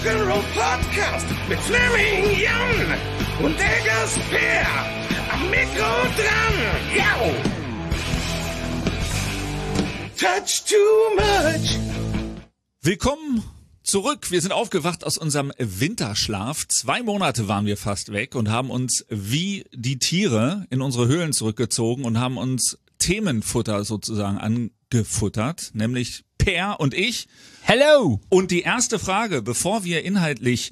Rock'n'Roll Podcast mit Fleming Jan und der Gasper am Mikro dran. Jau! Touch too much. Willkommen zurück. Wir sind aufgewacht aus unserem Winterschlaf. 2 Monate waren wir fast weg und haben uns wie die Tiere in unsere Höhlen zurückgezogen und haben uns Themenfutter sozusagen angefuttert, nämlich Per und ich. Hello! Und die erste Frage, bevor wir inhaltlich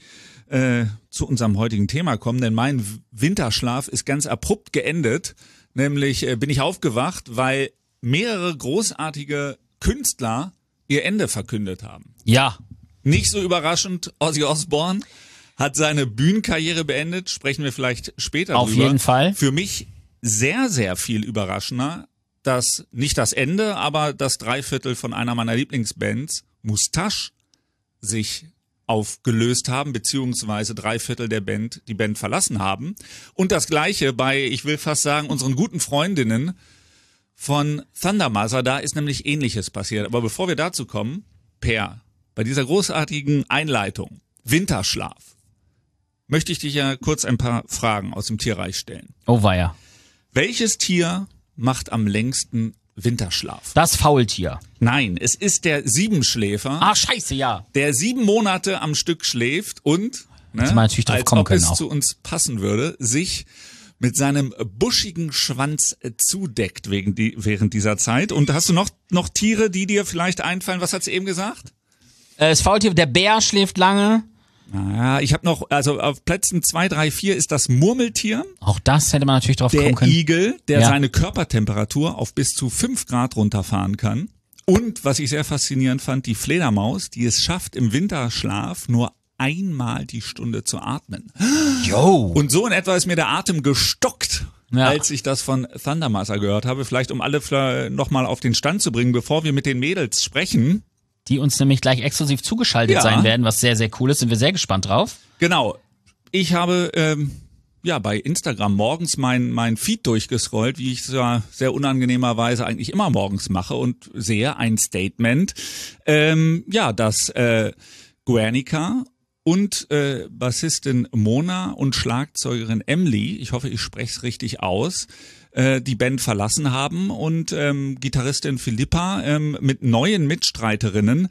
zu unserem heutigen Thema kommen, denn mein Winterschlaf ist ganz abrupt geendet, nämlich bin ich aufgewacht, weil mehrere großartige Künstler ihr Ende verkündet haben. Ja. Nicht so überraschend, Ozzy Osbourne hat seine Bühnenkarriere beendet, sprechen wir vielleicht später drüber. Auf jeden Fall. Für mich sehr, sehr viel überraschender, dass nicht das Ende, aber das Dreiviertel von einer meiner Lieblingsbands, Moustache, sich aufgelöst haben, beziehungsweise 3/4 der Band die Band verlassen haben. Und das Gleiche bei, ich will fast sagen, unseren guten Freundinnen von Thunder Mother, da ist nämlich Ähnliches passiert. Aber bevor wir dazu kommen, Per, bei dieser großartigen Einleitung, Winterschlaf, möchte ich dich ja kurz ein paar Fragen aus dem Tierreich stellen. Oh weia. Welches Tier macht am längsten Winterschlaf? Das Faultier. Nein, es ist der Siebenschläfer, Ah, scheiße, ja. der 7 Monate am Stück schläft und, Hätte man natürlich drauf als kommen ob können es auch. zu uns passen würde, sich mit seinem buschigen Schwanz zudeckt während dieser Zeit. Und hast du noch Tiere, die dir vielleicht einfallen? Was hat sie eben gesagt? Das Faultier, der Bär schläft lange. Naja, ich habe noch, also auf Plätzen 2, 3, 4 ist das Murmeltier, Auch das hätte man natürlich drauf kommen der können. Igel, der Ja. seine Körpertemperatur auf bis zu 5 Grad runterfahren kann. Und, was ich sehr faszinierend fand, die Fledermaus, die es schafft, im Winterschlaf nur einmal die Stunde zu atmen. Yo. Und so in etwa ist mir der Atem gestockt, Ja. als ich das von Thunder Mother gehört habe. Vielleicht um alle nochmal auf den Stand zu bringen, bevor wir mit den Mädels sprechen. Die uns nämlich gleich exklusiv zugeschaltet Ja. sein werden, was sehr, sehr cool ist. Sind wir sehr gespannt drauf. Genau. Ich habe bei Instagram morgens mein Feed durchgescrollt, wie ich es ja sehr unangenehmerweise eigentlich immer morgens mache und sehe ein Statement, dass Guernica und Bassistin Mona und Schlagzeugerin Emily, ich hoffe, ich spreche es richtig aus, die Band verlassen haben und Gitarristin Philippa mit neuen Mitstreiterinnen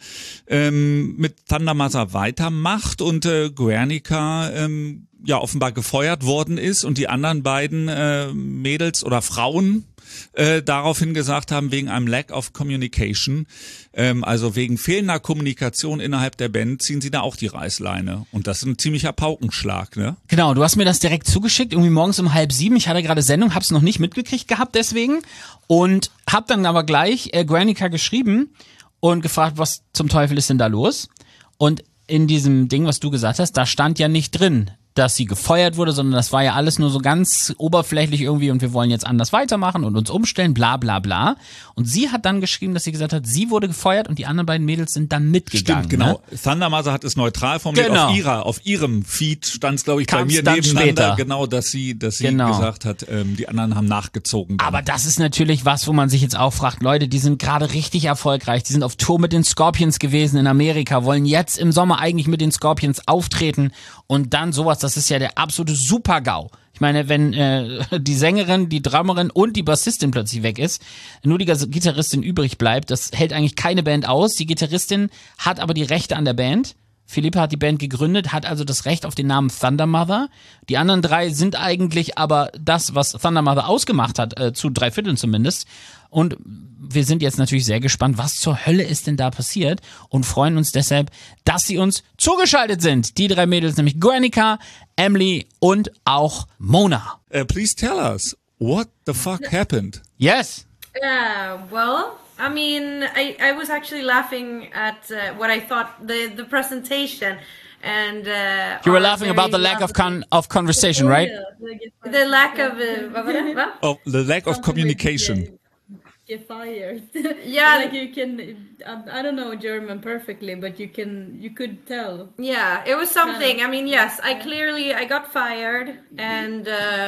mit Thunder Mother weitermacht und Guernica offenbar gefeuert worden ist und die anderen beiden Mädels oder Frauen daraufhin gesagt haben, wegen einem Lack of Communication, also wegen fehlender Kommunikation innerhalb der Band, ziehen sie da auch die Reißleine. Und das ist ein ziemlicher Paukenschlag, ne? Genau, du hast mir das direkt zugeschickt, irgendwie morgens um 6:30. Ich hatte gerade Sendung, hab's noch nicht mitgekriegt gehabt deswegen. Und hab dann aber gleich Guernica geschrieben und gefragt, was zum Teufel ist denn da los? Und in diesem Ding, was du gesagt hast, da stand ja nicht drin, dass sie gefeuert wurde, sondern das war ja alles nur so ganz oberflächlich irgendwie und wir wollen jetzt anders weitermachen und uns umstellen, bla bla bla. Und sie hat dann geschrieben, dass sie gesagt hat, sie wurde gefeuert und die anderen beiden Mädels sind dann mitgegangen. Stimmt, genau. Ne? Thunder Mother hat es neutral formuliert. Genau. Auf ihrem Feed stand es, glaube ich, bei Kam's mir dann nebeneinander, später. genau, dass sie Genau. gesagt hat, die anderen haben nachgezogen. dann. Aber das ist natürlich was, wo man sich jetzt auch fragt, Leute, die sind gerade richtig erfolgreich, die sind auf Tour mit den Scorpions gewesen in Amerika, wollen jetzt im Sommer eigentlich mit den Scorpions auftreten und dann sowas, das ist ja der absolute Super-GAU. Ich meine, wenn die Sängerin, die Drummerin und die Bassistin plötzlich weg ist, nur die Gitarristin übrig bleibt, das hält eigentlich keine Band aus. Die Gitarristin hat aber die Rechte an der Band. Philippa hat die Band gegründet, hat also das Recht auf den Namen Thunder Mother. Die anderen 3 sind eigentlich aber das, was Thunder Mother ausgemacht hat, zu 3/4 zumindest. Und wir sind jetzt natürlich sehr gespannt, was zur Hölle ist denn da passiert und freuen uns deshalb, dass sie uns zugeschaltet sind. Die 3 Mädels, nämlich Guernica, Emily und auch Mona. Please tell us, what the fuck happened? Yes. Well, I mean, I was actually laughing at what I thought the presentation, and You were laughing about the lack of conversation, right? the lack of what var det? Va? Oh, the lack of communication. Get fired. Yeah. Like you can, I don't know German perfectly, but you could tell. Yeah, it was something. I mean, yes, I got fired, and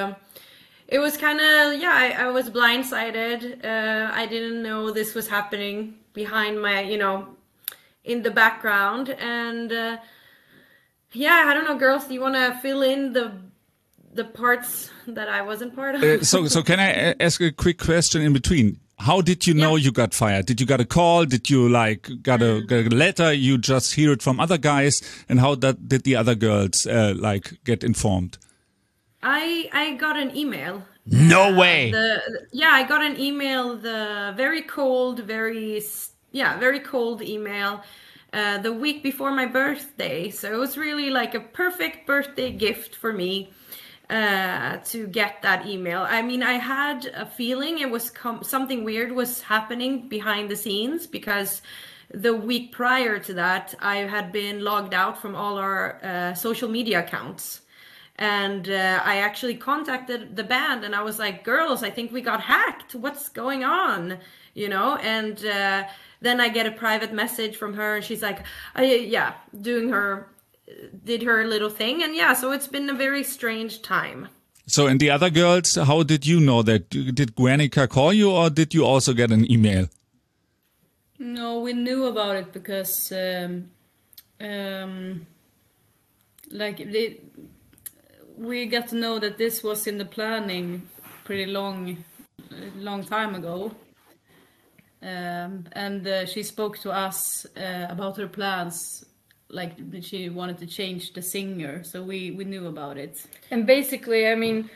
it was kind of, I was blindsided. I didn't know this was happening behind my, in the background, and Yeah, I don't know, girls. Do you want to fill in the parts that I wasn't part of? So can I ask a quick question in between? How did you know you got fired? Did you get a call? Did you got a letter? You just hear it from other guys? And how did the other girls get informed? I got an email. No way. I got an email. The very cold, very cold email. The week before my birthday, so it was really like a perfect birthday gift for me. To get that email. I mean, I had a feeling it was something weird was happening behind the scenes, because the week prior to that, I had been logged out from all our social media accounts. And I actually contacted the band and I was like, girls, I think we got hacked. What's going on? You know, and then I get a private message from her and she's like, did her little thing. And so it's been a very strange time. So, and the other girls, how did you know that? Did Guernica call you or did you also get an email? No, we knew about it because we got to know that this was in the planning pretty long time ago. And she spoke to us about her plans. Like she wanted to change the singer, so we knew about it. And basically, I mean,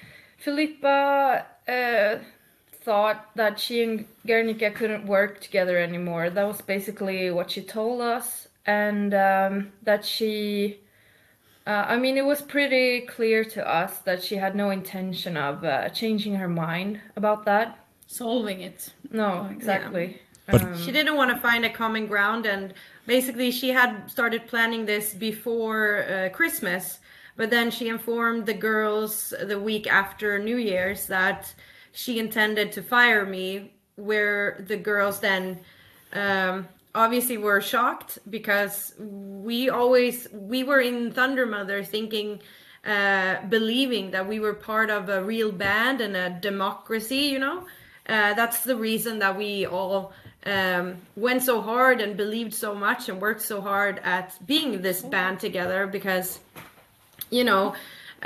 Filippa thought that she and Guernica couldn't work together anymore. That was basically what she told us, and that she, I mean, it was pretty clear to us that she had no intention of changing her mind about that. Solving it. No, exactly. But she didn't want to find a common ground, and basically she had started planning this before Christmas, but then she informed the girls the week after New Year's that she intended to fire me, where the girls then obviously were shocked, because we were in Thunder Mother thinking, believing that we were part of a real band and a democracy, you know. That's the reason that we all went so hard and believed so much and worked so hard at being this band together, because, you know,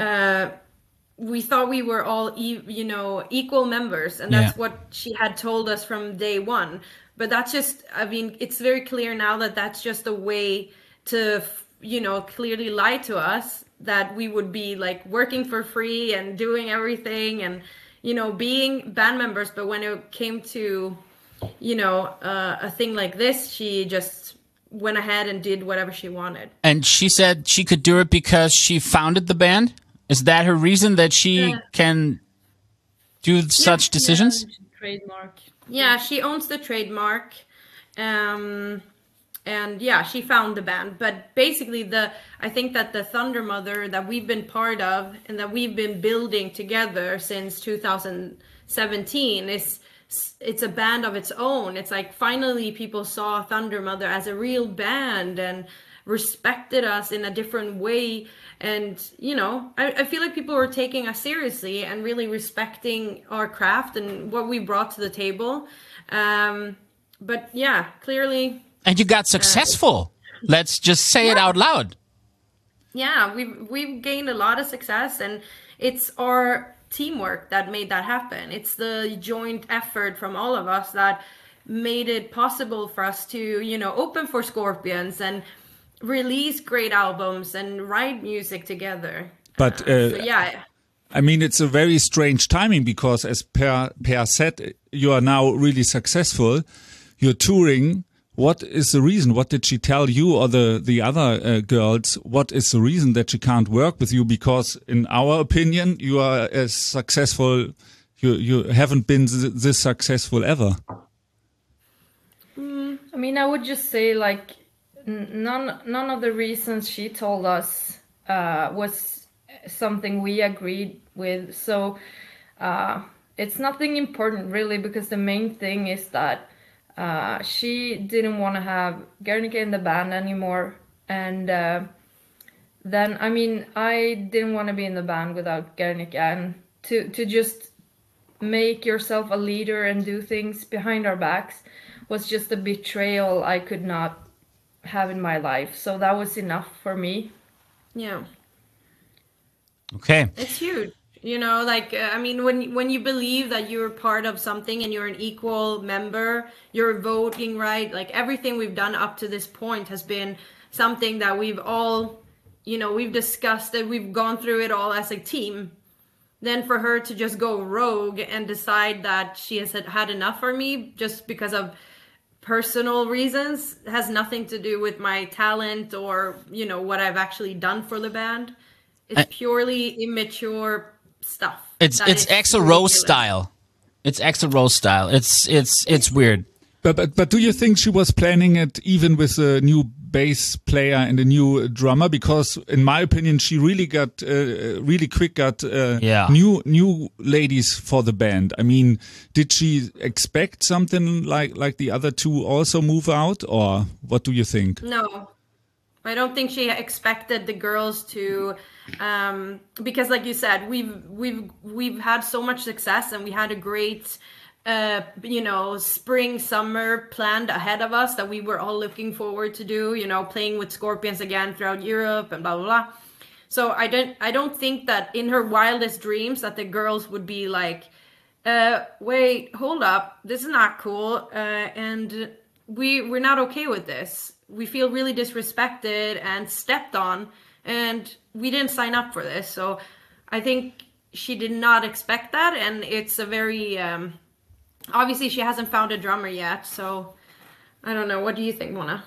we thought we were all, equal members, and that's what she had told us from day one. But that's just, I mean, it's very clear now that that's just a way to, clearly lie to us, that we would be like working for free and doing everything and, being band members. But when it came to, a thing like this, she just went ahead and did whatever she wanted. And she said she could do it because she founded the band? Is that her reason, that she can do such decisions? Trademark. Yeah, she owns the trademark. And she found the band. But basically, I think that the Thunder Mother that we've been part of and that we've been building together since 2017 it's a band of its own. It's like finally people saw Thunder Mother as a real band and respected us in a different way. And, I feel like people were taking us seriously and really respecting our craft and what we brought to the table. But yeah, clearly. And you got successful. Let's just say it out loud. Yeah, we've gained a lot of success, and it's our teamwork that made that happen. It's the joint effort from all of us that made it possible for us to, open for Scorpions and release great albums and write music together. But I mean, it's a very strange timing, because as Per said, you are now really successful. You're touring. What is the reason? What did she tell you or the other girls? What is the reason that she can't work with you? Because in our opinion, you are as successful. You haven't been this successful ever. I mean, I would just say, like, none of the reasons she told us was something we agreed with. So it's nothing important really, because the main thing is that she didn't want to have Guernica in the band anymore. And then, I mean, I didn't want to be in the band without Guernica. And to just make yourself a leader and do things behind our backs was just a betrayal I could not have in my life. So that was enough for me. Yeah. Okay. It's huge. You know, like I mean, when you believe that you're part of something and you're an equal member, you're voting right. Like everything we've done up to this point has been something that we've all, you know, we've discussed it. We've gone through it all as a team. Then for her to just go rogue and decide that she has had enough for me just because of personal reasons has nothing to do with my talent or, you know, what I've actually done for the band. It's purely immature stuff. It's Axl Rose style. It's Axl Rose style. It's weird. But do you think she was planning it even with a new bass player and a new drummer? Because in my opinion, she really got really quick got new ladies for the band. I mean, did she expect something like the other two also move out, or what do you think? No, I don't think she expected the girls to, because like you said, we've had so much success and we had a great, you know, spring, summer planned ahead of us that we were all looking forward to do, you know, playing with Scorpions again throughout Europe and blah, blah, blah. So I don't think that in her wildest dreams that the girls would be like, wait, hold up, this is not cool. And we're not okay with this. We feel really disrespected and stepped on, and we didn't sign up for this. So I think she did not expect that. And it's a very, obviously she hasn't found a drummer yet. So I don't know. What do you think, Mona?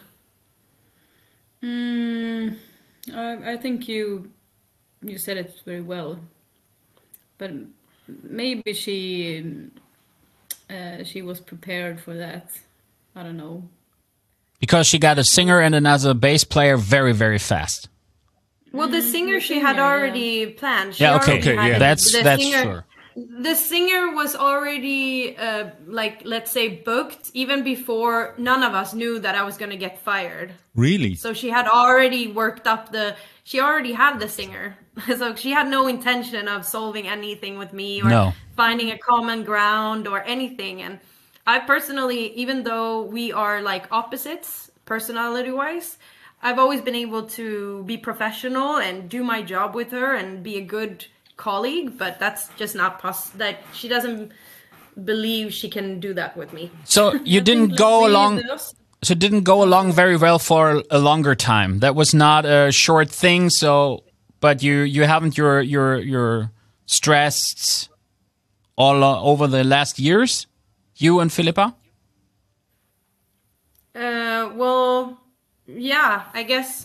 I think you said it very well, but maybe she was prepared for that. I don't know. Because she got a singer and another bass player very, very fast. Well, the singer she had already planned. She That's singer, sure. The singer was already, like, let's say, booked even before none of us knew that I was going to get fired. Really? So she had already worked up she already had the singer. So she had no intention of solving anything with me or finding a common ground or anything. And I personally, even though we are like opposites personality-wise, I've always been able to be professional and do my job with her and be a good colleague, but that's just not possible. That she doesn't believe she can do that with me. So you didn't go along. So it didn't go along very well for a longer time. That was not a short thing. So, but you haven't your stressed all over the last years. You and Philippa? Well, yeah, I guess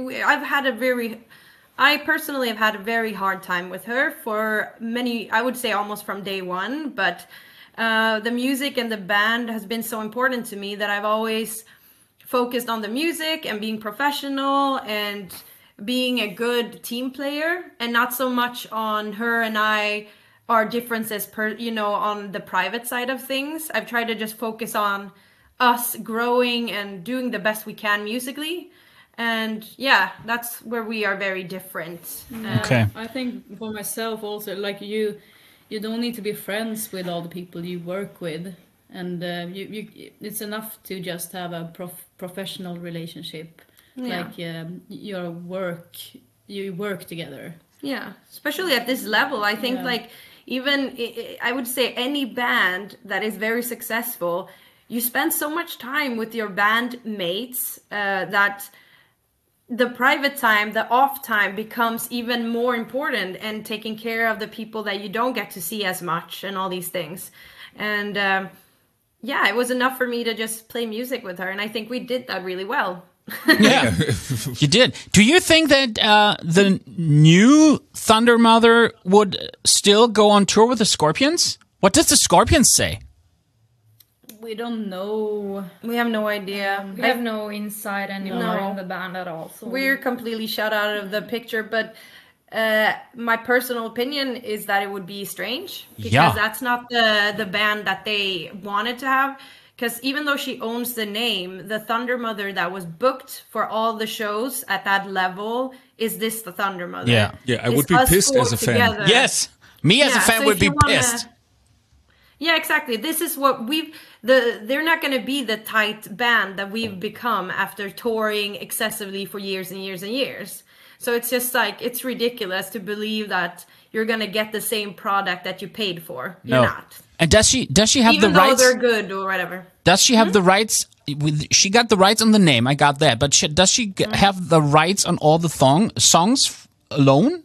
I personally have had a very hard time with her for many, I would say almost from day one, but the music and the band has been so important to me that I've always focused on the music and being professional and being a good team player, and not so much on her and our differences on the private side of things. I've tried to just focus on us growing and doing the best we can musically. And yeah, that's where we are very different. Okay. I think for myself also, like you don't need to be friends with all the people you work with, and it's enough to just have a professional relationship. Yeah. Like you work together. Yeah, especially at this level. I think like even I would say any band that is very successful, you spend so much time with your band mates that the private time, the off time becomes even more important, and taking care of the people that you don't get to see as much and all these things. And it was enough for me to just play music with her. And I think we did that really well. Yeah, you did. Do you think that the new Thunder Mother would still go on tour with the Scorpions? What does the Scorpions say? We don't know. We have no idea. We have no insight anymore in the band at all. So we're completely shut out of the picture. But my personal opinion is that it would be strange, because that's not the band that they wanted to have. Because even though she owns the name, the Thunder Mother that was booked for all the shows at that level, is this the Thunder Mother? Yeah, I would be pissed as a fan. Yes, me as a fan would be pissed. Yeah, exactly. This is what they're not going to be the tight band that we've become after touring excessively for years and years and years. So it's just like, it's ridiculous to believe that you're going to get the same product that you paid for. You're not. And does she have Even the though rights? they're good or whatever. Does she have the rights? She got the rights on the name. I got that. But does she have the rights on all the songs alone?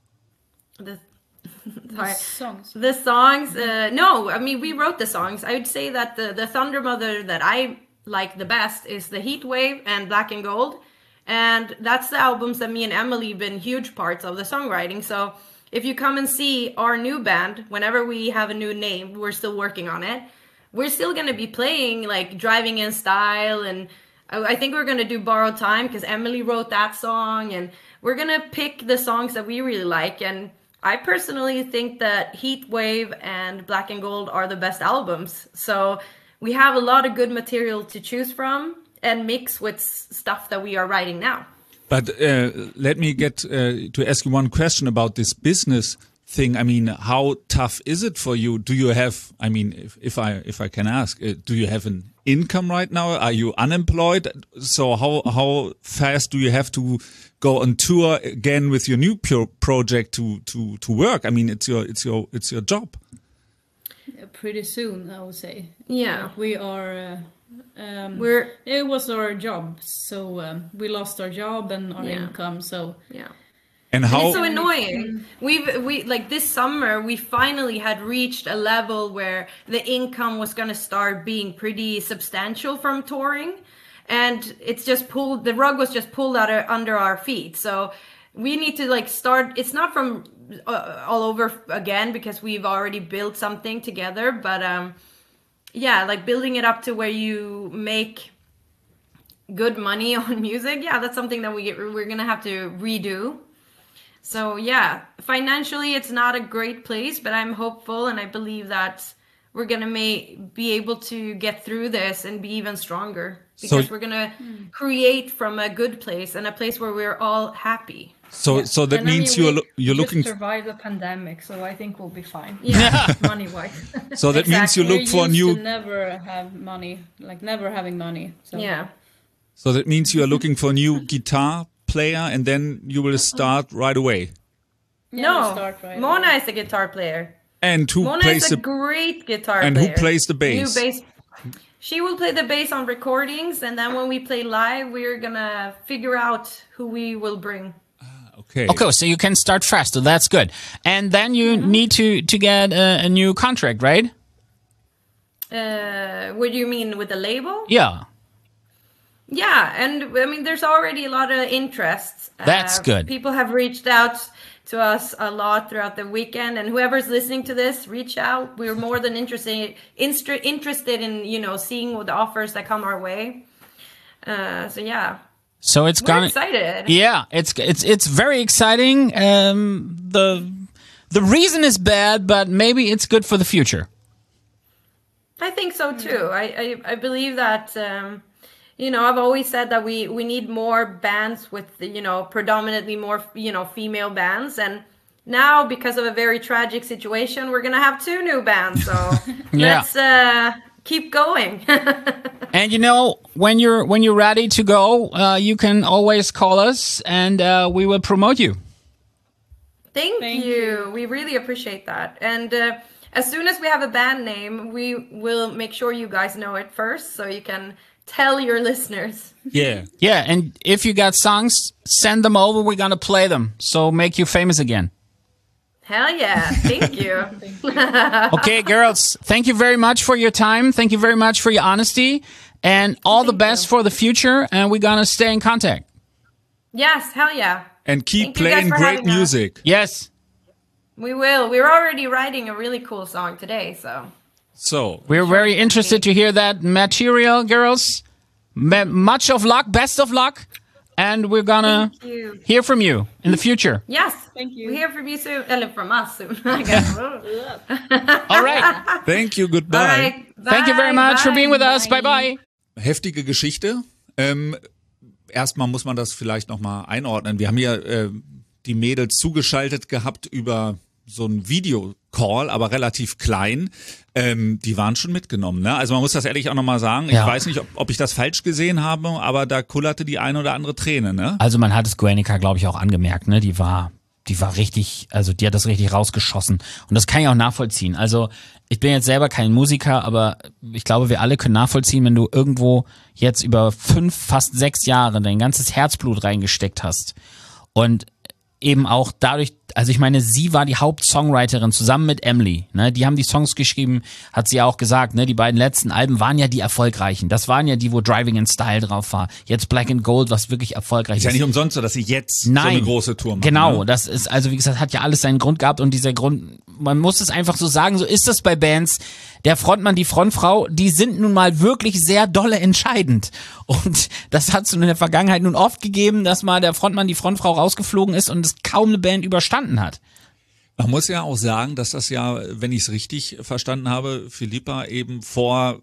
Sorry. Songs. The songs, no, I mean, we wrote the songs. I would say that the Thunder Mother that I like the best is the Heat Wave and Black and Gold. And that's the albums that me and Emily been huge parts of the songwriting. So if you come and see our new band, whenever we have a new name, we're still working on it. We're still going to be playing like Driving in Style. And I think we're going to do Borrowed Time because Emily wrote that song. And we're going to pick the songs that we really like. And I personally think that Heat Wave and Black and Gold are the best albums. So we have a lot of good material to choose from and mix with stuff that we are writing now. But let me get to ask you one question about this business thing. I mean, how tough is it for you? Do you have, I mean, if I can ask, do you have an income right now? Are you unemployed? So how fast do you have to go on tour again with your new project to work? I mean, it's your job. Yeah, pretty soon, I would say. Yeah. We are. It was our job, so we lost our job and our income. So Yeah. And how? It's so annoying. We like this summer we finally had reached a level where the income was going to start being pretty substantial from touring, and it's just pulled. The rug was just pulled out under our feet. So we need to like start. It's not from all over again because we've already built something together, but yeah, like building it up to where you make good money on music. Yeah, that's something that we're gonna have to redo. So yeah, financially it's not a great place, but I'm hopeful and I believe that we're gonna be able to get through this and be even stronger because we're gonna create from a good place and a place where we're all happy. So that And I means mean, you're we looking. just survived the pandemic, so I think we'll be fine. Yeah. Money wise. So that means you Exactly. look for a used new. to never have money, like never having money. So Yeah. So that means you are looking for a new guitar player, and then you will start right away. yeah, No, we start right Mona away. is a guitar player. And who Mona plays is a the? great guitar And player. who plays the bass? New bass. She will play the bass on recordings, and then when we play live, we're gonna figure out who we will bring. Okay. Okay, so you can start faster. That's good. And then you need to get a new contract, right? What do you mean with the label? Yeah. Yeah, and I mean, there's already a lot of interest. That's good. People have reached out to us a lot throughout the weekend, and whoever's listening to this, reach out. We're more than interested in seeing what the offers that come our way. So yeah, So it's we're gonna. excited. Yeah, it's very exciting. The reason is bad, but maybe it's good for the future. I think so too. I believe that I've always said that we need more bands with predominantly more female bands, and now because of a very tragic situation, we're gonna have 2 new bands. So Yeah. let's keep going. And when you're ready to go, you can always call us, and we will promote you. Thank you. We really appreciate that. And as soon as we have a band name, we will make sure you guys know it first, so you can tell your listeners. Yeah. Yeah, and if you got songs, send them over. We're gonna play them. So make you famous again. Hell yeah. Thank you. Okay, girls, thank you very much for your time. Thank you very much for your honesty, and all the best for the future. And we're gonna stay in contact. Yes, hell yeah. And keep Thank you guys playing for great having us. music. Yes. We will. We're already writing a really cool song today, so. So We're very interested to hear that material, girls. Much of luck, best of luck, and we're gonna Thank you. hear from you in the future. Yes. Thank you. We hear from you soon. From us soon. I guess. All right. thank you, All goodbye. right. Thank you very much for being with us. Bye. Bye bye. Heftige Geschichte. Erstmal muss man das vielleicht nochmal einordnen. Wir haben ja die Mädels zugeschaltet gehabt über ein Videocall, aber relativ klein, die waren schon mitgenommen. Ne? Also man muss das ehrlich auch nochmal sagen. Ich weiß nicht, ob ich das falsch gesehen habe, aber da kullerte die eine oder andere Träne. Ne? Also man hat es Guernica, glaube ich, auch angemerkt. Ne? Die war richtig, also die hat das richtig rausgeschossen. Und das kann ich auch nachvollziehen. Also ich bin jetzt selber kein Musiker, aber ich glaube, wir alle können nachvollziehen, wenn du irgendwo jetzt über 5, fast 6 Jahre dein ganzes Herzblut reingesteckt hast und eben auch dadurch, also ich meine, sie war die Hauptsongwriterin zusammen mit Emily, ne? Die haben die Songs geschrieben, hat sie ja auch gesagt, ne? Die beiden letzten Alben waren ja die erfolgreichen. Das waren ja die, wo Driving in Style drauf war. Jetzt Black and Gold, was wirklich erfolgreich ist. Ist ja nicht umsonst so, dass sie jetzt so eine große Tour machen. Genau, ne? Das ist, also wie gesagt, hat ja alles seinen Grund gehabt und dieser Grund, man muss es einfach so sagen, so ist das bei Bands. Der Frontmann, die Frontfrau, die sind nun mal wirklich sehr dolle entscheidend. Und das hat es in der Vergangenheit nun oft gegeben, dass mal der Frontmann, die Frontfrau rausgeflogen ist und es kaum eine Band überstanden hat. Man muss ja auch sagen, dass das ja, wenn ich es richtig verstanden habe, Philippa eben vor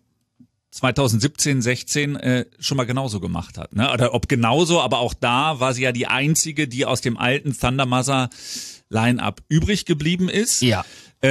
2017, 16 schon mal genauso gemacht hat. Ne? Oder ob genauso, aber auch da war sie ja die einzige, die aus dem alten Thunder Mother Line-Up übrig geblieben ist. Ja.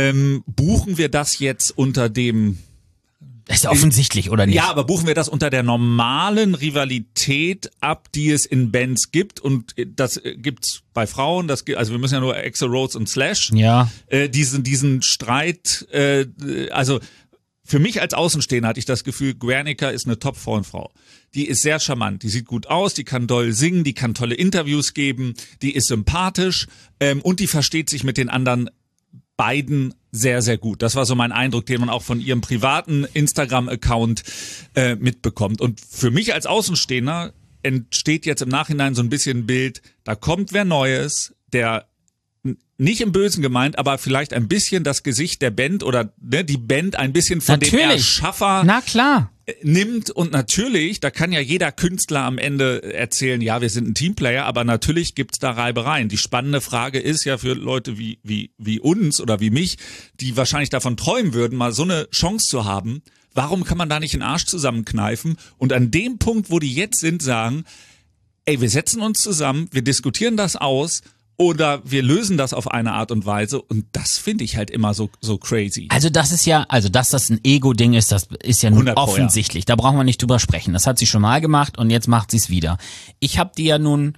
Buchen wir das jetzt unter dem... Das ist ja offensichtlich, oder nicht? Ja, aber buchen wir das unter der normalen Rivalität ab, die es in Bands gibt, und das gibt's bei Frauen, also wir müssen ja nur Axl Rose und Slash, ja. Diesen Streit, also für mich als Außenstehender hatte ich das Gefühl, Guernica ist eine Top-Frauenfrau. Die ist sehr charmant, die sieht gut aus, die kann doll singen, die kann tolle Interviews geben, die ist sympathisch und die versteht sich mit den anderen beiden sehr, sehr gut. Das war so mein Eindruck, den man auch von ihrem privaten Instagram-Account mitbekommt. Und für mich als Außenstehender entsteht jetzt im Nachhinein so ein bisschen ein Bild, da kommt wer Neues, der nicht im Bösen gemeint, aber vielleicht ein bisschen das Gesicht der Band oder ne, die Band ein bisschen von dem Erschaffer nimmt. Und natürlich, da kann ja jeder Künstler am Ende erzählen, ja, wir sind ein Teamplayer, aber natürlich gibt's da Reibereien. Die spannende Frage ist ja für Leute wie uns oder wie mich, die wahrscheinlich davon träumen würden, mal so eine Chance zu haben, warum kann man da nicht den Arsch zusammenkneifen und an dem Punkt, wo die jetzt sind, sagen, ey, wir setzen uns zusammen, wir diskutieren das aus, oder wir lösen das auf eine Art und Weise, und das finde ich halt immer so crazy. Also das ist ja, also dass das ein Ego-Ding ist, das ist ja nun offensichtlich. Da brauchen wir nicht drüber sprechen. Das hat sie schon mal gemacht und jetzt macht sie es wieder. Ich habe die ja nun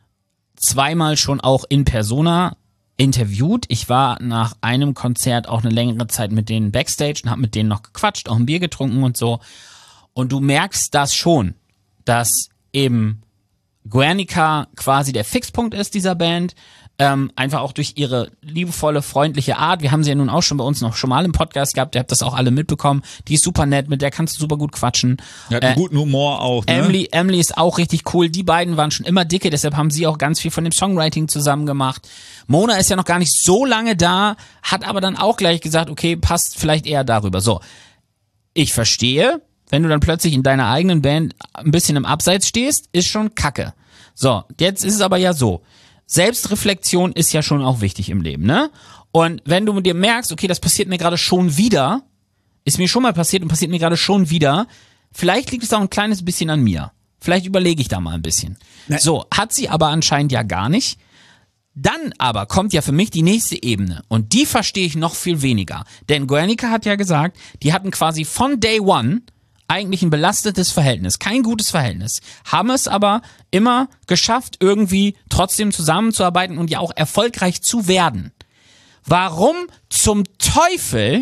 2-mal schon auch in Persona interviewt. Ich war nach einem Konzert auch eine längere Zeit mit denen Backstage und habe mit denen noch gequatscht, auch ein Bier getrunken und so. Und du merkst das schon, dass eben Guernica quasi der Fixpunkt ist dieser Band, einfach auch durch ihre liebevolle, freundliche Art. Wir haben sie ja nun auch schon bei uns noch schon mal im Podcast gehabt, ihr habt das auch alle mitbekommen. Die ist super nett, mit der kannst du super gut quatschen. Die hat einen guten Humor auch, ne? Emily ist auch richtig cool. Die beiden waren schon immer dicke, deshalb haben sie auch ganz viel von dem Songwriting zusammen gemacht. Mona ist ja noch gar nicht so lange da, hat aber dann auch gleich gesagt, okay, passt vielleicht eher darüber. So, ich verstehe, wenn du dann plötzlich in deiner eigenen Band ein bisschen im Abseits stehst, ist schon kacke. So, jetzt ist es aber ja so. Selbstreflexion ist ja schon auch wichtig im Leben, ne? Und wenn du dir merkst, okay, das passiert mir gerade schon wieder, ist mir schon mal passiert und passiert mir gerade schon wieder, vielleicht liegt es auch ein kleines bisschen an mir. Vielleicht überlege ich da mal ein bisschen. Nein. So, hat sie aber anscheinend ja gar nicht. Dann aber kommt ja für mich die nächste Ebene und die verstehe ich noch viel weniger. Denn Guernica hat ja gesagt, die hatten quasi von Day One eigentlich ein belastetes Verhältnis, kein gutes Verhältnis, haben es aber immer geschafft, irgendwie trotzdem zusammenzuarbeiten und ja auch erfolgreich zu werden. Warum zum Teufel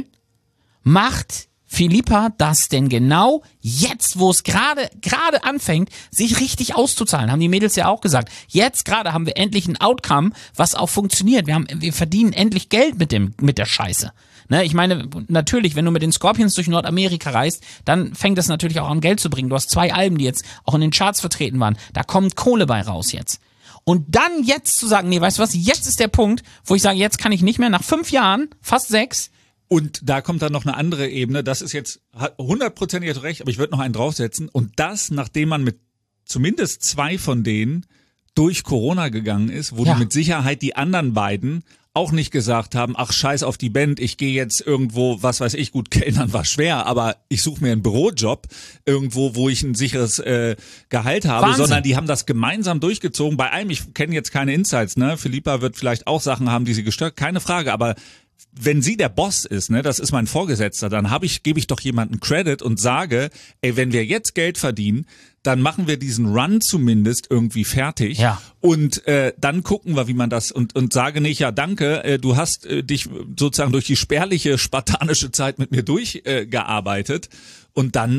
macht Philippa das denn genau jetzt, wo es gerade anfängt, sich richtig auszuzahlen? Haben die Mädels ja auch gesagt. Jetzt gerade haben wir endlich ein Outcome, was auch funktioniert. Wir verdienen endlich Geld mit der Scheiße. Ne, ich meine, natürlich, wenn du mit den Scorpions durch Nordamerika reist, dann fängt das natürlich auch an, Geld zu bringen. Du hast 2 Alben, die jetzt auch in den Charts vertreten waren. Da kommt Kohle bei raus jetzt. Und dann jetzt zu sagen, nee, weißt du was, jetzt ist der Punkt, wo ich sage, jetzt kann ich nicht mehr, nach 5 Jahren, fast 6. Und da kommt dann noch eine andere Ebene, das ist jetzt 100% recht, aber ich würde noch einen draufsetzen. Und das, nachdem man mit zumindest 2 von denen durch Corona gegangen ist, wo du mit Sicherheit die anderen beiden auch nicht gesagt haben, ach scheiß auf die Band, ich gehe jetzt irgendwo, was weiß ich, gut, Kellnern war schwer, aber ich suche mir einen Bürojob irgendwo, wo ich ein sicheres Gehalt habe, Wahnsinn. sondern die haben das gemeinsam durchgezogen. Bei einem, ich kenne jetzt keine Insights, ne? Philippa wird vielleicht auch Sachen haben, die sie gestört, keine Frage, aber wenn sie der Boss ist, ne, das ist mein Vorgesetzter, dann gebe ich doch jemanden Credit und sage, ey, wenn wir jetzt Geld verdienen, dann machen wir diesen Run zumindest irgendwie fertig. Ja. Und dann gucken wir, wie man das und sage nicht, ja danke, du hast dich sozusagen durch die spärliche spartanische Zeit mit mir durchgearbeitet und dann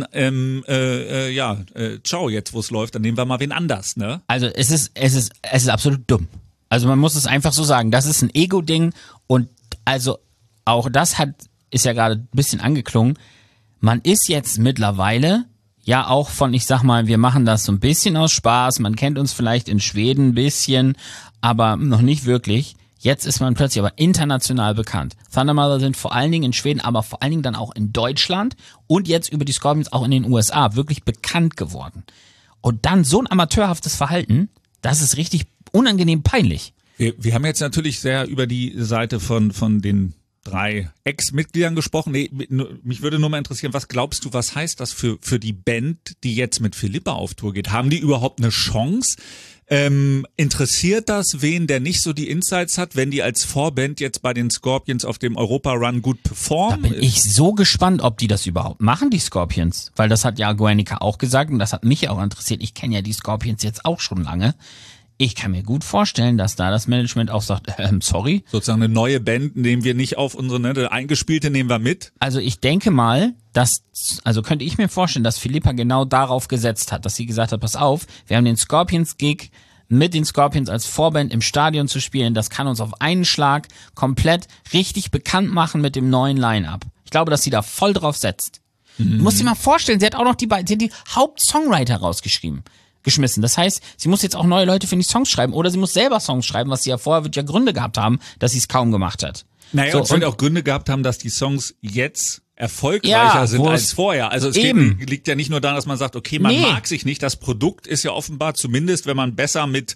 ciao, jetzt wo es läuft, dann nehmen wir mal wen anders, ne? Also es ist absolut dumm. Also man muss es einfach so sagen, das ist ein Ego-Ding und also auch das ist ja gerade ein bisschen angeklungen. Man ist jetzt mittlerweile ja auch von, ich sag mal, wir machen das so ein bisschen aus Spaß, man kennt uns vielleicht in Schweden ein bisschen, aber noch nicht wirklich. Jetzt ist man plötzlich aber international bekannt. Thundermother sind vor allen Dingen in Schweden, aber vor allen Dingen dann auch in Deutschland und jetzt über die Scorpions auch in den USA wirklich bekannt geworden. Und dann so ein amateurhaftes Verhalten, das ist richtig unangenehm peinlich. Wir haben jetzt natürlich sehr über die Seite von den 3 Ex-Mitgliedern gesprochen. Nee, mich würde nur mal interessieren, was glaubst du, was heißt das für die Band, die jetzt mit Philippa auf Tour geht? Haben die überhaupt eine Chance? Interessiert das wen, der nicht so die Insights hat, wenn die als Vorband jetzt bei den Scorpions auf dem Europa-Run gut performen? Da bin ich so gespannt, ob die das überhaupt machen, die Scorpions. Weil das hat ja Guernica auch gesagt und das hat mich auch interessiert. Ich kenne ja die Scorpions jetzt auch schon lange. Ich kann mir gut vorstellen, dass da das Management auch sagt, sorry. Sozusagen eine neue Band nehmen wir nicht auf unsere, ne, eingespielte nehmen wir mit. Also ich denke mal, könnte ich mir vorstellen, dass Philippa genau darauf gesetzt hat, dass sie gesagt hat, pass auf, wir haben den Scorpions-Gig mit den Scorpions als Vorband im Stadion zu spielen, das kann uns auf einen Schlag komplett richtig bekannt machen mit dem neuen Line-Up. Ich glaube, dass sie da voll drauf setzt. Du musst dir mal vorstellen, sie hat auch noch die Hauptsongwriter geschmissen. Das heißt, sie muss jetzt auch neue Leute für die Songs schreiben oder sie muss selber Songs schreiben, was sie ja vorher wird ja Gründe gehabt haben, dass sie es kaum gemacht hat. Naja, so, und es wird auch Gründe gehabt haben, dass die Songs jetzt erfolgreicher sind als vorher. Also es liegt ja nicht nur daran, dass man sagt, okay, man mag sich nicht. Das Produkt ist ja offenbar, zumindest wenn man besser mit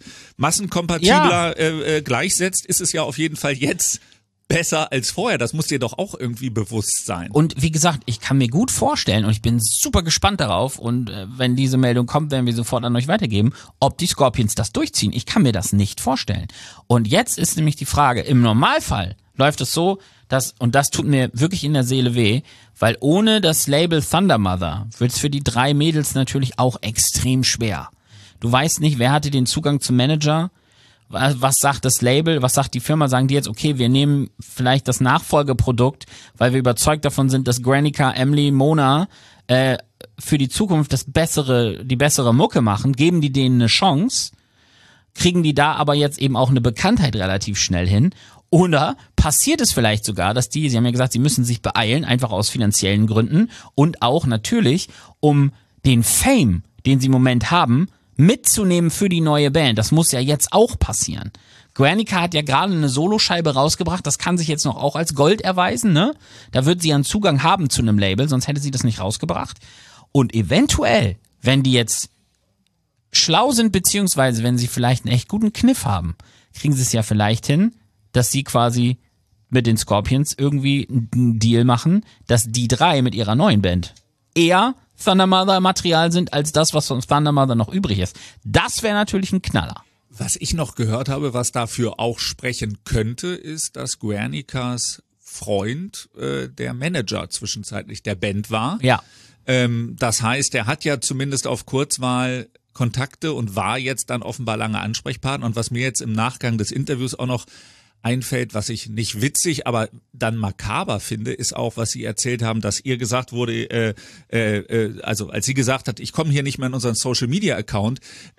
massenkompatibler gleichsetzt, ist es ja auf jeden Fall jetzt besser als vorher. Das muss dir doch auch irgendwie bewusst sein. Und wie gesagt, ich kann mir gut vorstellen und ich bin super gespannt darauf und wenn diese Meldung kommt, werden wir sofort an euch weitergeben, ob die Scorpions das durchziehen. Ich kann mir das nicht vorstellen. Und jetzt ist nämlich die Frage, im Normalfall läuft es so, und das tut mir wirklich in der Seele weh, weil ohne das Label Thundermother wird es für die 3 Mädels natürlich auch extrem schwer. Du weißt nicht, wer hatte den Zugang zum Manager. Was sagt das Label, was sagt die Firma? Sagen die jetzt, okay, wir nehmen vielleicht das Nachfolgeprodukt, weil wir überzeugt davon sind, dass Guernica, Emily, Mona für die Zukunft die bessere Mucke machen, geben die denen eine Chance, kriegen die da aber jetzt eben auch eine Bekanntheit relativ schnell hin. Oder passiert es vielleicht sogar, dass sie haben ja gesagt, sie müssen sich beeilen, einfach aus finanziellen Gründen und auch natürlich, um den Fame, den sie im Moment haben, mitzunehmen für die neue Band. Das muss ja jetzt auch passieren. Guernica hat ja gerade eine Soloscheibe rausgebracht, das kann sich jetzt noch auch als Gold erweisen, ne? Da wird sie einen Zugang haben zu einem Label, sonst hätte sie das nicht rausgebracht. Und eventuell, wenn die jetzt schlau sind, beziehungsweise wenn sie vielleicht einen echt guten Kniff haben, kriegen sie es ja vielleicht hin, dass sie quasi mit den Scorpions irgendwie einen Deal machen, dass die 3 mit ihrer neuen Band eher Thundermother-Material sind, als das, was von Thundermother noch übrig ist. Das wäre natürlich ein Knaller. Was ich noch gehört habe, was dafür auch sprechen könnte, ist, dass Guernicas Freund der Manager zwischenzeitlich der Band war. Ja. Das heißt, er hat ja zumindest auf Kurzwahl Kontakte und war jetzt dann offenbar lange Ansprechpartner. Und was mir jetzt im Nachgang des Interviews auch noch einfällt, was ich nicht witzig, aber dann makaber finde, ist auch, was Sie erzählt haben, dass ihr gesagt wurde, also als sie gesagt hat, ich komme hier nicht mehr in unseren Social-Media-Account,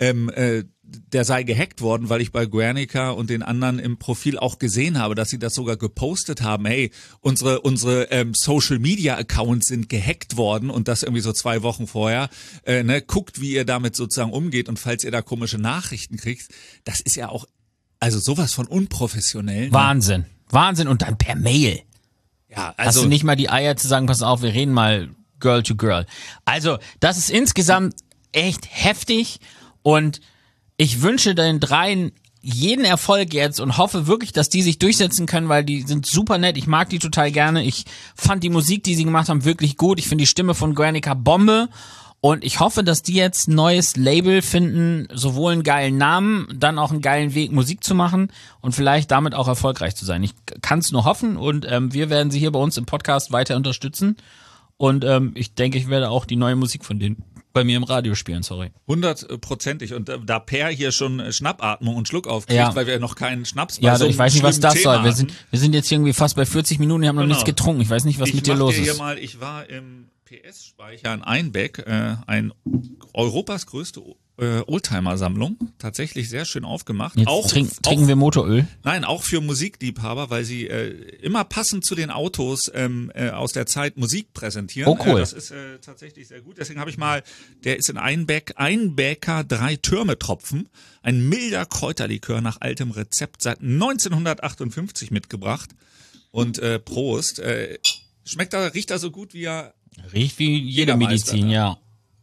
der sei gehackt worden, weil ich bei Guernica und den anderen im Profil auch gesehen habe, dass sie das sogar gepostet haben, hey, unsere Social-Media-Accounts sind gehackt worden und das irgendwie so 2 Wochen vorher, guckt, wie ihr damit sozusagen umgeht und falls ihr da komische Nachrichten kriegt, das ist ja auch also sowas von unprofessionell. Ne? Wahnsinn. Wahnsinn und dann per Mail. Ja, Hast du nicht mal die Eier zu sagen, pass auf, wir reden mal Girl to Girl. Also, das ist insgesamt echt heftig und ich wünsche den 3 jeden Erfolg jetzt und hoffe wirklich, dass die sich durchsetzen können, weil die sind super nett. Ich mag die total gerne. Ich fand die Musik, die sie gemacht haben, wirklich gut. Ich finde die Stimme von Guernica Bombe. Und ich hoffe, dass die jetzt ein neues Label finden, sowohl einen geilen Namen, dann auch einen geilen Weg, Musik zu machen und vielleicht damit auch erfolgreich zu sein. Ich kann es nur hoffen und wir werden sie hier bei uns im Podcast weiter unterstützen. Und ich denke, ich werde auch die neue Musik von denen bei mir im Radio spielen, sorry. 100%ig. Und da Per hier schon Schnappatmung und Schluck aufkriegt, weil wir noch keinen Schnaps bei so ich weiß nicht, was das Thema soll. Wir sind jetzt irgendwie fast bei 40 Minuten, wir haben noch nichts getrunken. Ich weiß nicht, was mit dir los ist. Ich war im PS-Speicher in Einbeck, ein Europas größte Oldtimer-Sammlung, tatsächlich sehr schön aufgemacht. Jetzt auch, trinken wir Motoröl? Nein, auch für Musikliebhaber, weil sie immer passend zu den Autos aus der Zeit Musik präsentieren. Oh cool. Das ist tatsächlich sehr gut. Deswegen habe ich mal, der ist in Einbecker 3 Türme-Tropfen, ein milder Kräuterlikör nach altem Rezept seit 1958 mitgebracht. Und Prost. Riecht er so gut wie er... Riecht wie jede Medizin, ja.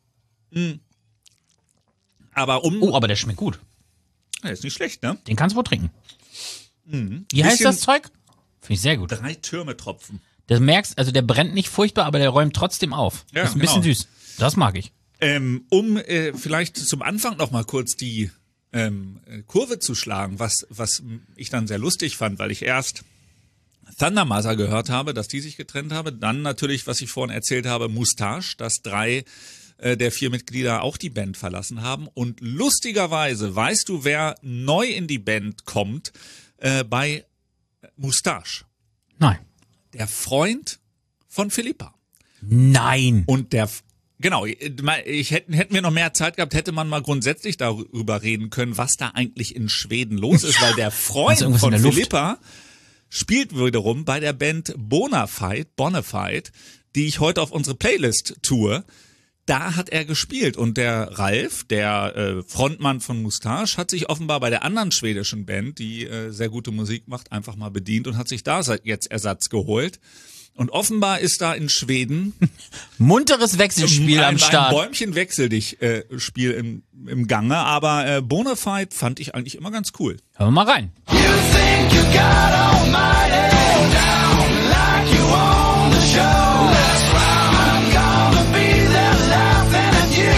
Aber aber der schmeckt gut. Der ist nicht schlecht, ne? Den kannst du wohl trinken. Wie heißt das Zeug? Finde ich sehr gut. 3 Türme-Tropfen. Du merkst, also der brennt nicht furchtbar, aber der räumt trotzdem auf. Ja, ist ein bisschen süß. Das mag ich. Vielleicht zum Anfang noch mal kurz die Kurve zu schlagen, was ich dann sehr lustig fand, weil ich erst Thundermother gehört habe, dass die sich getrennt haben. Dann natürlich, was ich vorhin erzählt habe, Moustache, dass 3 der 4 Mitglieder auch die Band verlassen haben. Und lustigerweise, weißt du, wer neu in die Band kommt bei Moustache? Nein. Der Freund von Philippa. Nein. Und genau, hätten wir noch mehr Zeit gehabt, hätte man mal grundsätzlich darüber reden können, was da eigentlich in Schweden los ist, weil der Freund von Philippa spielt wiederum bei der Band Bonafide, die ich heute auf unsere Playlist tue. Da hat er gespielt und der Ralf, der Frontmann von Moustache, hat sich offenbar bei der anderen schwedischen Band, die sehr gute Musik macht, einfach mal bedient und hat sich da jetzt Ersatz geholt. Und offenbar ist da in Schweden munteres Wechselspiel am Start. Ein Bäumchen-Wechsel-Dich-Spiel im Gange, aber Bonafide fand ich eigentlich immer ganz cool. Hören wir mal rein. You think you got almighty down like you own the show. That's right, I'm gonna be there laughing at you.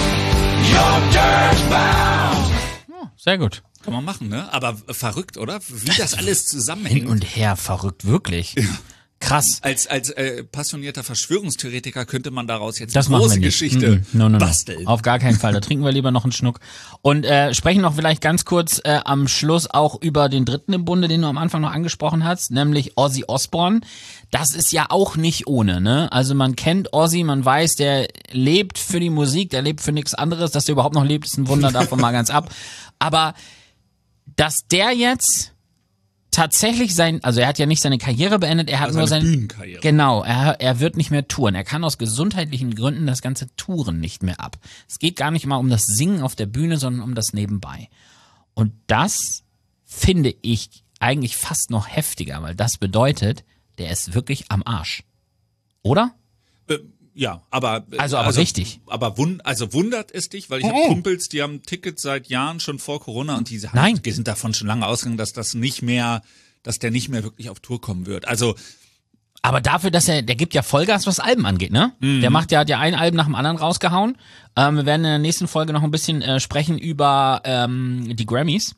You're dirtbound. Sehr gut. Kann man machen, ne? Aber verrückt, oder? Wie das alles zusammenhängt. Hin und her, verrückt, wirklich. Ja. Krass. Als passionierter Verschwörungstheoretiker könnte man daraus jetzt eine große Geschichte basteln. Auf gar keinen Fall. Da trinken wir lieber noch einen Schnuck. Und sprechen noch vielleicht ganz kurz am Schluss auch über den dritten im Bunde, den du am Anfang noch angesprochen hast, nämlich Ozzy Osbourne. Das ist ja auch nicht ohne, ne? Also man kennt Ozzy, man weiß, der lebt für die Musik, der lebt für nichts anderes. Dass der überhaupt noch lebt, ist ein Wunder, davon mal ganz ab. Aber dass der jetzt tatsächlich also er hat ja nicht seine Karriere beendet, er hat nur seine Bühnenkarriere. Genau, er wird nicht mehr touren. Er kann aus gesundheitlichen Gründen das ganze Touren nicht mehr ab. Es geht gar nicht mal um das Singen auf der Bühne, sondern um das Nebenbei. Und das finde ich eigentlich fast noch heftiger, weil das bedeutet, der ist wirklich am Arsch. Oder? Ja, aber richtig. Aber wundert es dich, weil ich habe Kumpels, die haben Tickets seit Jahren schon vor Corona und die sind davon schon lange ausgegangen, dass der nicht mehr wirklich auf Tour kommen wird. Also aber dafür, dass der gibt ja Vollgas, was Alben angeht, ne? Mhm. Der hat ja ein Album nach dem anderen rausgehauen. Wir werden in der nächsten Folge noch ein bisschen sprechen über die Grammys.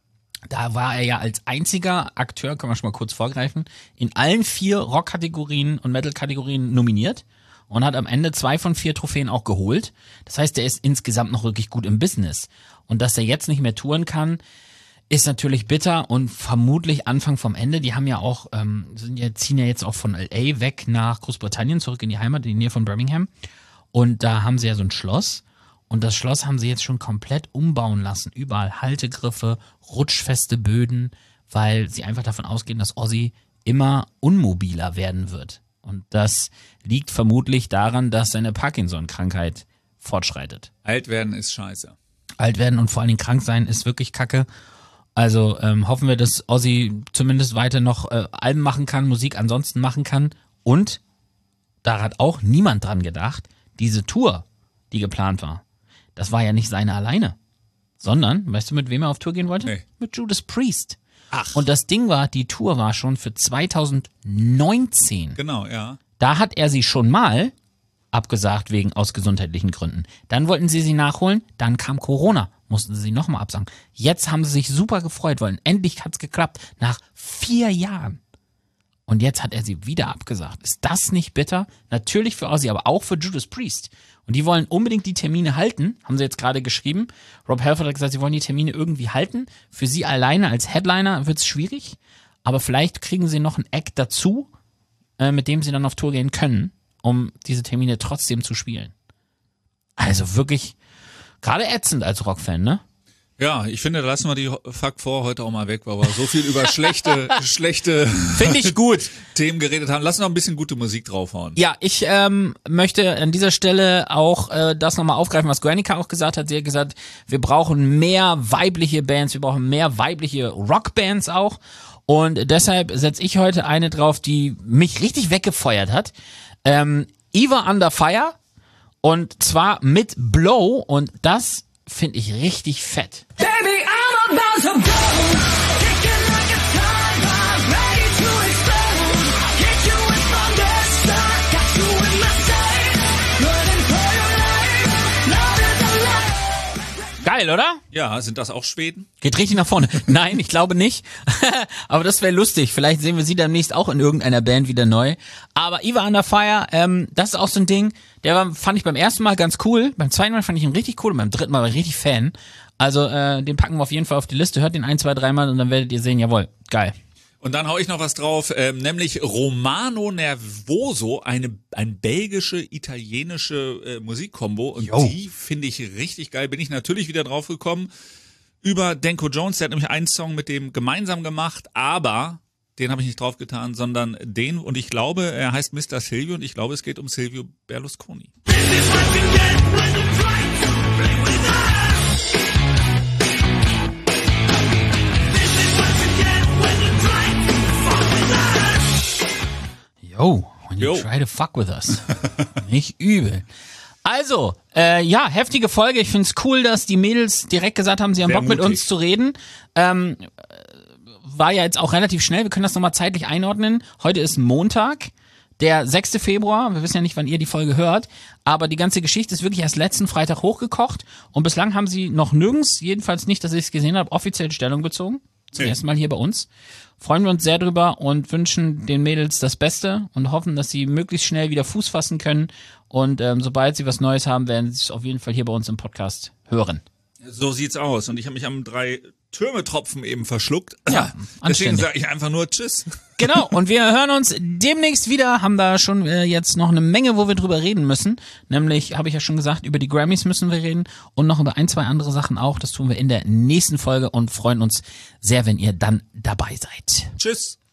Da war er ja als einziger Akteur, kann man schon mal kurz vorgreifen, in allen 4 Rock-Kategorien und Metal-Kategorien nominiert. Und hat am Ende 2 von 4 Trophäen auch geholt. Das heißt, er ist insgesamt noch wirklich gut im Business. Und dass er jetzt nicht mehr touren kann, ist natürlich bitter und vermutlich Anfang vom Ende. Die haben ja auch, ziehen ja jetzt auch von LA weg nach Großbritannien, zurück in die Heimat, in die Nähe von Birmingham. Und da haben sie ja so ein Schloss. Und das Schloss haben sie jetzt schon komplett umbauen lassen. Überall Haltegriffe, rutschfeste Böden, weil sie einfach davon ausgehen, dass Ozzy immer unmobiler werden wird. Und das liegt vermutlich daran, dass seine Parkinson-Krankheit fortschreitet. Alt werden ist scheiße. Alt werden und vor allen Dingen krank sein ist wirklich Kacke. Also hoffen wir, dass Ozzy zumindest weiter noch Alben machen kann, Musik ansonsten machen kann. Und da hat auch niemand dran gedacht, diese Tour, die geplant war, das war ja nicht seine alleine. Sondern, weißt du, mit wem er auf Tour gehen wollte? Nee. Mit Judas Priest. Ach. Und das Ding war, die Tour war schon für 2019. Genau, ja. Da hat er sie schon mal abgesagt aus gesundheitlichen Gründen. Dann wollten sie nachholen, dann kam Corona, mussten sie nochmal absagen. Jetzt haben sie sich super gefreut, weil endlich hat's geklappt, nach 4 Jahren. Und jetzt hat er sie wieder abgesagt. Ist das nicht bitter? Natürlich für Ozzy, aber auch für Judas Priest. Und die wollen unbedingt die Termine halten, haben sie jetzt gerade geschrieben. Rob Halford hat gesagt, sie wollen die Termine irgendwie halten. Für sie alleine als Headliner wird's schwierig, aber vielleicht kriegen sie noch ein Act dazu, mit dem sie dann auf Tour gehen können, um diese Termine trotzdem zu spielen. Also wirklich gerade ätzend als Rockfan, ne? Ja, ich finde, da lassen wir die Fuck 4 heute auch mal weg, weil wir so viel über schlechte Finde ich gut. Themen geredet haben. Lass noch ein bisschen gute Musik draufhauen. Ja, ich möchte an dieser Stelle auch das nochmal aufgreifen, was Guernica auch gesagt hat. Sie hat gesagt, wir brauchen mehr weibliche Bands, wir brauchen mehr weibliche Rockbands auch. Und deshalb setze ich heute eine drauf, die mich richtig weggefeuert hat. Eva Under Fire, und zwar mit Blow, und das finde ich richtig fett. Baby, I'm about to go. Kicking like a time bomb, ready to explode. Hit you with thunderstruck, got you in my sight. Running for your life, louder than life. Geil, oder? Ja, sind das auch Schweden? Geht richtig nach vorne. Nein, ich glaube nicht. Aber das wäre lustig. Vielleicht sehen wir sie demnächst auch in irgendeiner Band wieder neu. Aber Eva Under Fire, das ist auch so ein Ding, fand ich beim ersten Mal ganz cool. Beim zweiten Mal fand ich ihn richtig cool und beim dritten Mal war ich richtig Fan. Also den packen wir auf jeden Fall auf die Liste. Hört den 1, 2, 3 Mal und dann werdet ihr sehen, jawohl, geil. Und dann hau ich noch was drauf, nämlich Romano Nervoso, ein belgische, italienische Musikkombo. Und die finde ich richtig geil. Bin ich natürlich wieder drauf gekommen über Danko Jones. Der hat nämlich einen Song mit dem gemeinsam gemacht, aber den habe ich nicht draufgetan, sondern den. Und ich glaube, er heißt Mr. Silvio und ich glaube, es geht um Silvio Berlusconi. Yo, when you try to fuck with us. Nicht übel. Also, ja, heftige Folge. Ich find's cool, dass die Mädels direkt gesagt haben, sie haben Sehr Bock mit mutig. uns zu reden. War ja jetzt auch relativ schnell. Wir können das nochmal zeitlich einordnen. Heute ist Montag, der 6. Februar. Wir wissen ja nicht, wann ihr die Folge hört. Aber die ganze Geschichte ist wirklich erst letzten Freitag hochgekocht. Und bislang haben sie noch nirgends, jedenfalls nicht, dass ich es gesehen habe, offiziell Stellung bezogen. Zum ersten Mal hier bei uns. Freuen wir uns sehr drüber und wünschen den Mädels das Beste und hoffen, dass sie möglichst schnell wieder Fuß fassen können. Und sobald sie was Neues haben, werden sie es auf jeden Fall hier bei uns im Podcast hören. So sieht's aus. Und ich habe mich am 3-Türme-Tropfen eben verschluckt. Ja, Deswegen anständig. sage ich einfach nur Tschüss. Genau, und wir hören uns demnächst wieder, haben da schon jetzt noch eine Menge, wo wir drüber reden müssen. Nämlich, habe ich ja schon gesagt, über die Grammys müssen wir reden und noch über 1, 2 andere Sachen auch. Das tun wir in der nächsten Folge und freuen uns sehr, wenn ihr dann dabei seid. Tschüss.